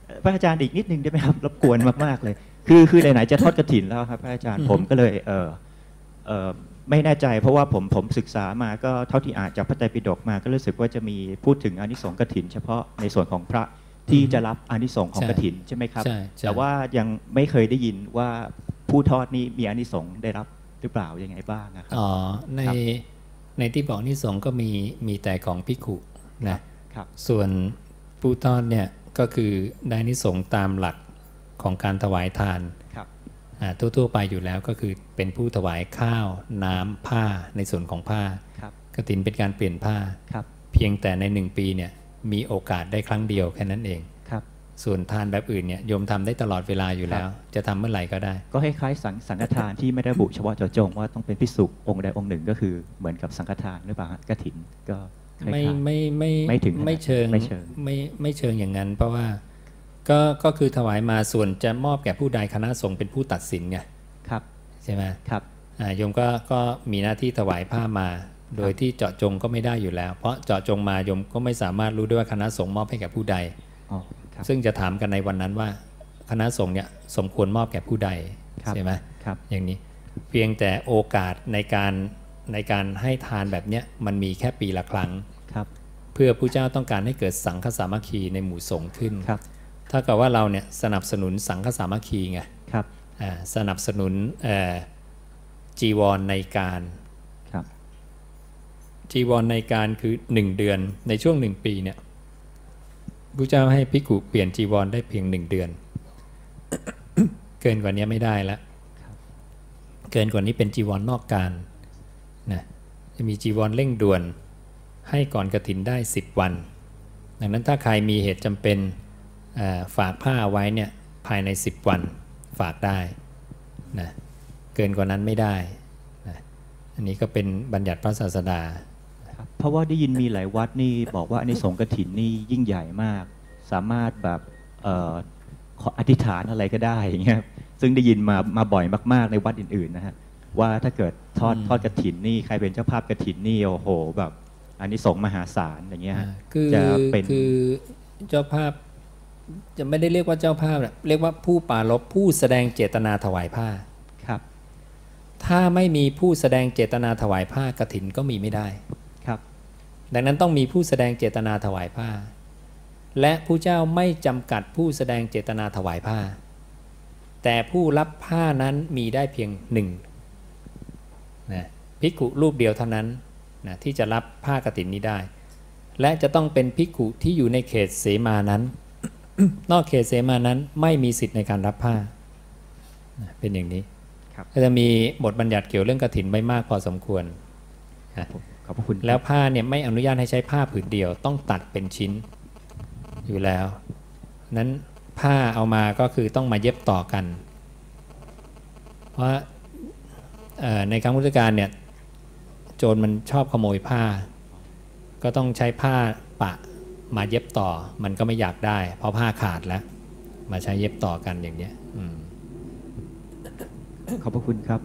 พระอาจารย์อีกนิดนึงได้ไหมครับรบกวนมากๆเลยคือไหนๆจะทอดกฐินแล้วครับพระอาจารย์ผมก็เลยไม่แน่ใจเพราะว่าผมศึกษามาก็เท่าที่อ่านจากพระไตรปิฎกมาก็รู้สึกว่าจะมีพูดถึงอานิสงส์กฐินเฉพาะในส่วนของพระที่จะรับอานิสงส์ของกฐินใช่ไหมครับแต่ว่ายังไม่เคยได้ยินว่าผู้ทอดนี่มีอานิสงส์ได้รับหรือเปล่ายังไงบ้างนะครับอ๋อในที่บอกอานิสงส์ก็มีแต่ของภิกขุนะครับส่วนผู้ทอดเนี่ยก็คือได้อานิสงส์ตามหลักของการถวายทานทั่วๆไปอยู่แล้วก็คือเป็นผู้ถวายข้าวน้ำผ้าในส่วนของผ้ากฐินเป็นการเปลี่ยนผ้าเพียงแต่ใน1 ปีเนี่ยมีโอกาสได้ครั้งเดียวแค่นั้นเองส่วนทานแบบอื่นเนี่ยโยมทำได้ตลอดเวลาอยู่แล้วจะทำเมื่อไหร่ก็ได้ก็คล้ายๆสังฆทานที่ไม่ได้ระบุเฉพาะเจาะจงว่าต้องเป็นภิกษุองค์ใดองค์หนึ่งก็คือเหมือนกับสังฆทานหรือเปล่ากฐินก็ไม่ถึงไม่เชิงอย่างนั้นเพราะว่าก็คือถวายมาส่วนจะมอบแก่ผู้ใดคณะสงฆ์เป็นผู้ตัดสินไงครับใช่ไหมครับโยมก็มีหน้าที่ถวายผ้ามาโดยที่เจาะจงก็ไม่ได้อยู่แล้วเพราะเจาะจงมาโยมก็ไม่สามารถรู้ได้ว่าคณะสงฆ์มอบให้แก่ผู้ใดซึ่งจะถามกันในวันนั้นว่าคณะสงฆ์เนี่ยสมควรมอบแก่ผู้ใดใช่ไหมอย่างนี้เพียงแต่โอกาสในการให้ทานแบบนี้มันมีแค่ปีละครั้งเพื่อผู้เจ้าต้องการให้เกิดสังฆสามัคคีในหมู่สงฆ์ขึ้นถ้ากับว่าเราเนี่ยสนับสนุนสังฆสามัคคีไงสนับสนุนจีวรในการจีวรในการคือ1 เดือนในช่วง1 ปีเนี่ยพระเจ้าให้ภิกขุเปลี่ยนจีวรได้เพียง1 เดือน เกินกว่านี้ไม่ได้แล้วเกินกว่านี้เป็นจีวรนอกการนะจะมีจีวรเร่งด่วนให้ก่อนกฐินได้10 วันดังนั้นถ้าใครมีเหตุจำเป็นฝากผ้าไว้เนี่ยภายใน10 วันฝากได้นะเกินกว่านั้นไม่ได้นะอันนี้ก็เป็นบัญญัติพระศาสดาเพราะว่าได้ยินมีหลายวัดนี่บอกว่าอานิสงส์กฐินนี่ยิ่งใหญ่มากสามารถแบบอธิษฐานอะไรก็ได้อย่างเงี้ยซึ่งได้ยินมาบ่อยมากๆในวัดอื่นๆนะฮะว่าถ้าเกิดทอดกฐินนี่ใครเป็นเจ้าภาพกฐินนี่โอ้โหแบบอานิสงส์มหาศาลอย่างเงี้ยจะเป็นคือเจ้าภาพจะไม่ได้เรียกว่าเจ้าภาพเรียกว่าผู้ปรารภผู้แสดงเจตนาถวายผ้าครับถ้าไม่มีผู้แสดงเจตนาถวายผ้ากฐินก็มีไม่ได้ครับดังนั้นต้องมีผู้แสดงเจตนาถวายผ้าและผู้เจ้าไม่จำกัดผู้แสดงเจตนาถวายผ้าแต่ผู้รับผ้านั้นมีได้เพียง1นะภิกขุรูปเดียวเท่านั้นนะที่จะรับผ้ากฐินนี้ได้และจะต้องเป็นภิกขุที่อยู่ในเขตเสมานั้น นอกเขตเสมานั้นไม่มีสิทธิ์ในการรับผ้านะเป็นอย่างนี้ก็จะมีบทบัญญัติเกี่ยวเรื่องกฐินไว้มากพอสมควรขอบพระคุณแล้วผ้าเนี่ยไม่อนุญาตให้ใช้ผ้าผืนเดียวต้องตัดเป็นชิ้นอยู่แล้วนั้นผ้าเอามาก็คือต้องมาเย็บต่อกันเพราะในครั้งพุทธกาลเนี่ยโจรมันชอบขโมยผ้าก็ต้องใช้ผ้าปะมาเย็บต่อมันก็ไม่อยากได้เพราะผ้าขาดแล้วมาใช้เย็บต่อกันอย่างเนี้ยขอบพระคุณครับ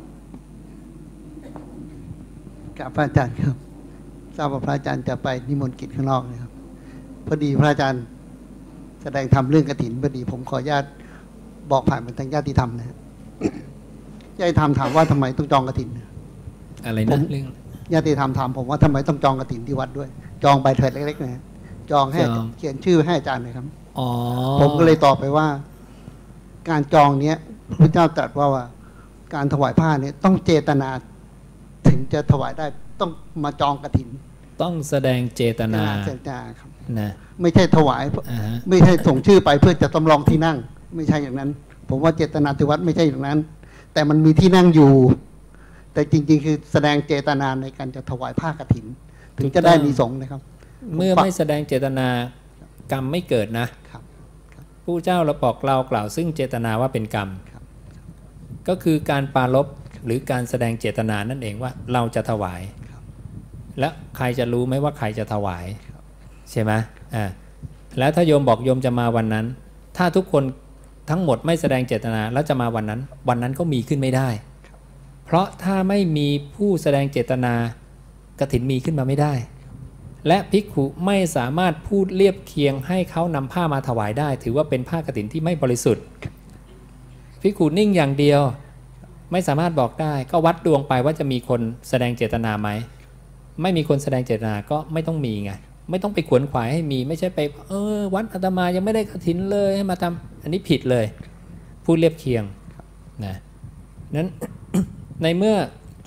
กับพระอาจารย์ครับทราบว่าพระอาจารย์จะไปนิมนต์กิจข้างนอกนะครับพอดีพระอาจารย์แสดงธรรมเรื่องกฐินพอดีผมขออนุญาตบอกผ่านเป็นทางญาติธรรมนะญาติธรรมถามว่าทำไมต้องจองกฐินอะไรนะเรื่องญาติธรรมถามผมว่าทำไมต้องจองกฐินที่วัดด้วยจองใบเถิดเล็กๆนะจองให้เขียนชื่อให้อาจารย์เลยครับผมก็เลยตอบไปว่าการจองเนี้ยพระเจ้าตรัสว่าการถวายผ้าเนี่ยต้องเจตนาถึงจะถวายได้ต้องมาจองกฐินต้องแสดงเจตนาครับนะไม่ใช่ถวายไม่ใช่ส่งชื่อไปเพื่อจะจำลองที่นั่งไม่ใช่อย่างนั้นผมว่าเจตนาที่วัดไม่ใช่อย่างนั้นแต่มันมีที่นั่งอยู่แต่จริงๆคือแสดงเจตนาในการจะถวายผ้ากฐินถึงจะได้มีสงฆ์นะครับเมื่อไม่แสดงเจตนากรรมไม่เกิดนะผู้เจ้าเราบอกเรากล่าวซึ่งเจตนาว่าเป็นกรรมก็คือการปรารภหรือการแสดงเจตนานั่นเองว่าเราจะถวายและใครจะรู้ไหมว่าใครจะถวายใช่ไหมแล้วถ้าโยมบอกโยมจะมาวันนั้นถ้าทุกคนทั้งหมดไม่แสดงเจตนาแล้วจะมาวันนั้นก็มีขึ้นไม่ได้เพราะถ้าไม่มีผู้แสดงเจตนากฐินมีขึ้นมาไม่ได้และภิกขุไม่สามารถพูดเรียบเคียงให้เขานำผ้ามาถวายได้ถือว่าเป็นผ้ากฐินที่ไม่บริสุทธิ์ภิกขุนิ่งอย่างเดียวไม่สามารถบอกได้ก็วัดดวงไปว่าจะมีคนแสดงเจตนาไหมไม่มีคนแสดงเจตนาก็ไม่ต้องมีไงไม่ต้องไปขวนขวายให้มีไม่ใช่ไปวัดอาตมายังไม่ได้กฐินเลยให้มาทำอันนี้ผิดเลยพูดเรียบเคียงนะนั้น ในเมื่อ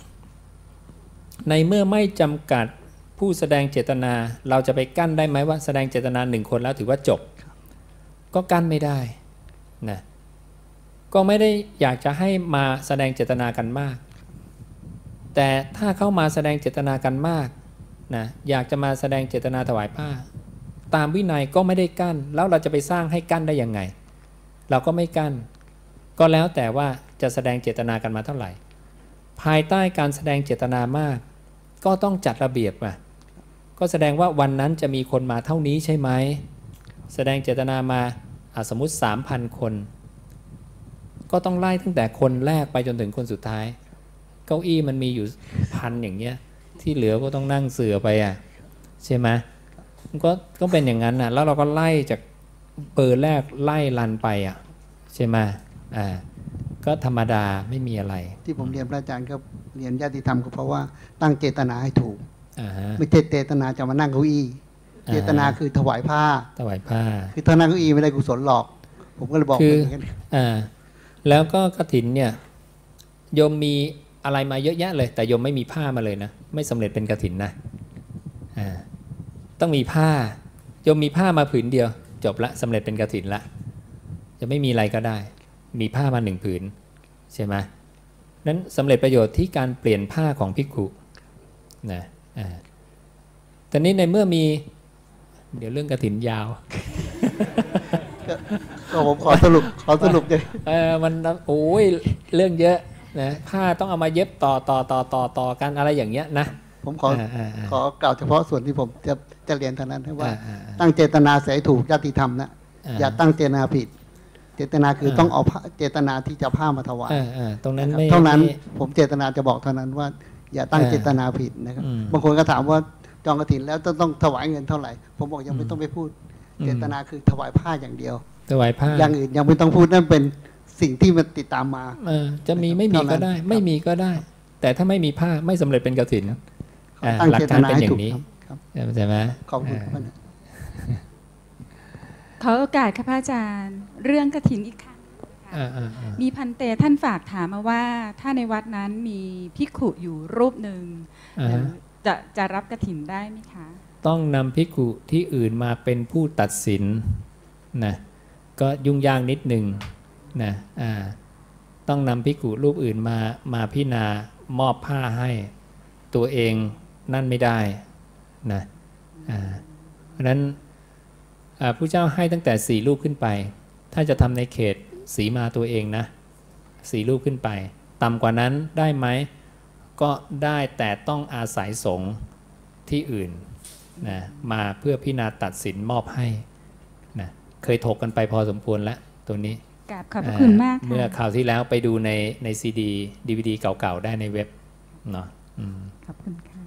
ไม่จำกัดผู้แสดงเจตนาเราจะไปกั้นได้ไหมว่าแสดงเจตนา1 คนแล้วถือว่าจบก็กั้นไม่ได้นะก็ไม่ได้อยากจะให้มาแสดงเจตนากันมากแต่ถ้าเข้ามาแสดงเจตนากันมากนะอยากจะมาแสดงเจตนาถวายผ้าตามวินัยก็ไม่ได้กั้นแล้วเราจะไปสร้างให้กั้นได้ยังไงเราก็ไม่กั้นก็แล้วแต่ว่าจะแสดงเจตนากันมาเท่าไหร่ภายใต้การแสดงเจตนามากก็ต้องจัดระเบียบก็แสดงว่าวันนั้นจะมีคนมาเท่านี้ใช่ไหมแสดงเจตนามาสมมุติ 3,000 คนก็ต้องไล่ตั้งแต่คนแรกไปจนถึงคนสุดท้ายเก้าอี้มันมีอยู่1,000อย่างเงี้ยที่เหลือก็ต้องนั่งเสือไปใช่ไหมก็เป็นอย่างนั้นแล้วเราก็ไล่จากเบอร์แรกไล่ลันไปใช่ไหมก็ธรรมดาไม่มีอะไรที่ผมเรียนพระอาจารย์ก็เรียนญาติธรรมก็เพราะว่าตั้งเจตนาให้ถูกไม่ใช่เจตนาจะมานั่งเก้าอี้เจตนาคือถวายผ้าคือถ้านั่งเก้าอี้ไม่ได้กุศลหรอกผมก็เลยบอกอย่างนี้แล้วก็กฐินเนี่ยโยมมีอะไรมาเยอะแยะเลยแต่โยมไม่มีผ้ามาเลยนะไม่สำเร็จเป็นกฐินนะต้องมีผ้าโยมมีผ้ามาผืนเดียวจบละสำเร็จเป็นกฐินละจะไม่มีอะไรก็ได้มีผ้ามา1 ผืนใช่ไหมนั้นสำเร็จประโยชน์ที่การเปลี่ยนผ้าของภิกขุนะแต่นี้ในเมื่อมีเดี๋ยวเรื่องกฐินยาวก็ผมขอสรุปเลยมันโอ้ยเรื่องเยอะนะผ้าต้องเอามาเย็บต่อกันอะไรอย่างเงี้ยนะผมขอกล่าวเฉพาะส่วนที่ผมจะเรียนเท่านั้นว่าตั้งเจตนาเสียถูกญาติธรรมนะอย่าตั้งเจตนาผิดเจตนาคือต้องเอาเจตนาที่จะผ้ามาถวายตรงนั้นเท่านั้นผมเจตนาจะบอกเท่านั้นว่าอย่าตั้งเจตนาผิดนะครับบางคนก็ถามว่าจองกฐินแล้วต้องถวายเงินเท่าไหร่ผมบอกยังไม่ต้องไปพูดเจตนาคือถวายผ้าอย่างเดียวถวายผ้าอย่างอื่นยังไม่ต้องพูดนั่นเป็นสิ่งที่มันติดตามมาจะมีไม่มีก็ได้ไม่มีก็ได้แต่ถ้าไม่มีผ้าไม่สำเร็จเป็นกฐินหลักการเป็นอย่างนี้ใช่ไหมขอบคุณขอโอกาสค่ะพระอาจารย์เรื่องกฐินอีกครั้งมีพันเตท่านฝากถามมาว่าถ้าในวัดนั้นมีภิกขุอยู่รูปหนึ่งจะรับกฐินได้ไหมคะต้องนำภิกขุที่อื่นมาเป็นผู้ตัดสินนะก็ยุ่งยากนิดหนึ่งนะต้องนำภิกขุรูปอื่นมาพิจารณามอบผ้าให้ตัวเองนั่นไม่ได้นะเพราะนั้นผู้เจ้าให้ตั้งแต่4 รูปขึ้นไปถ้าจะทำในเขตสีมาตัวเองนะ4 รูปขึ้นไปต่ำกว่านั้นได้ไหมก็ได้แต่ต้องอาศัยสงฆ์ที่อื่นนะมาเพื่อพิจารณาตัดสินมอบให้นะเคยถกกันไปพอสมควรแล้วตัวนี้ขอบคุณมากเมื่อคราวที่แล้วไปดูในซีดีDVD เก่าๆได้ในเว็บเนาะขอบคุณค่ะ